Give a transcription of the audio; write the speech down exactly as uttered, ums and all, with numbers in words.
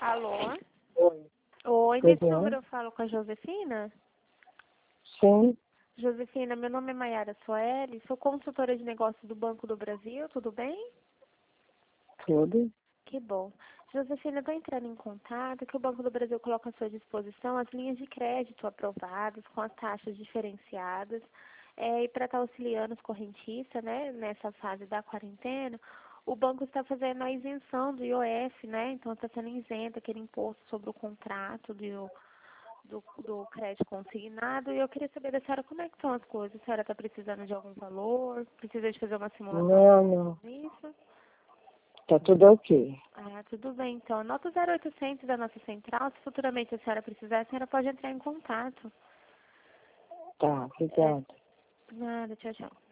Alô? Oi. Oi, Pois nesse número eu falo com a Josefina? Sim, Josefina, meu nome é Maiara Soeli, sou consultora de negócios do Banco do Brasil, tudo bem? tudo. Que bom. Josefina, eu estou entrando em contato que o Banco do Brasil coloca à sua disposição as linhas de crédito aprovadas com as taxas diferenciadas é, e para estar auxiliando os correntistas, né, nessa fase da quarentena, o banco está fazendo a isenção do I O F, né, então está sendo isento aquele imposto sobre o contrato do, do, do crédito consignado e eu queria saber da senhora como é que estão as coisas, a senhora está precisando de algum valor, precisa de fazer uma simulação Não, não. nisso? Tá tudo ok. Ah, tudo bem, então. Anota o zero oitocentos da nossa central. Se futuramente a senhora precisar, a senhora pode entrar em contato. Tá, É, obrigada. nada, tchau, tchau.